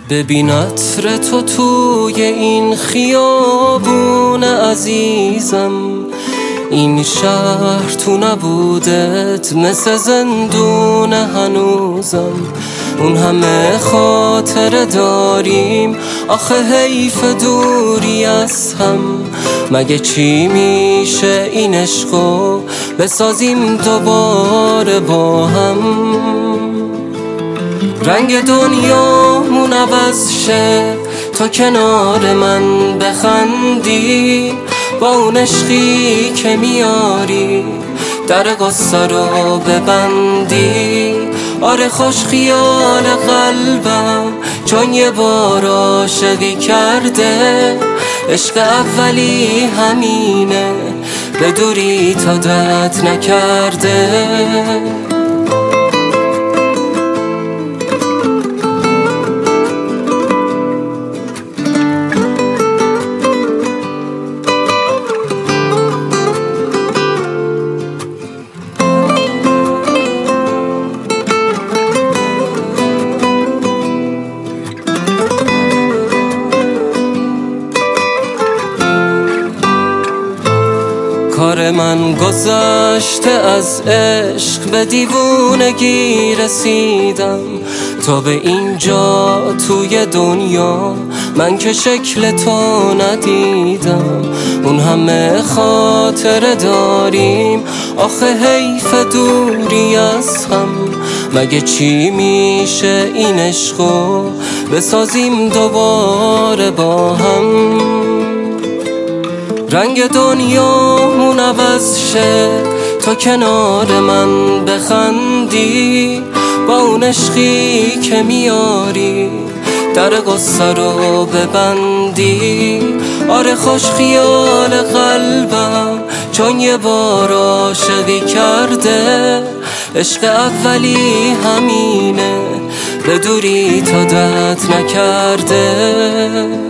ببین عطر تو توی این خیابون عزیزم، این شهر تو نبودت مثل زندون هنوزم. اون همه خاطره داریم آخه حیف دوری از هم. مگه چی میشه این عشقو بسازیم دوباره با هم؟ رنگ دنیامون عوض شه تا کنار من بخندی، با اون عشقی که میاری در قصه رو ببندی. آره خوش خیال قلبم چون یه بار عاشقی کرده، عشق اولی همینه به دوری تا دت نکرده. کار من گذشته از عشق به دیوونگی رسیدم، تا به اینجا توی دنیا من که شکل تو ندیدم. اون همه خاطره داریم آخه حیف دوری از هم. مگه چی میشه این عشقو بسازیم دوباره با هم؟ رنگ دنیامون عوض شه تا کنار من بخندی، با اون عشقی که میاری در قصه رو ببندی. آره خوش خیال قلبم چون یه بار عاشقی کرده، عشق اولی همینه به دوری تا دت نکرده.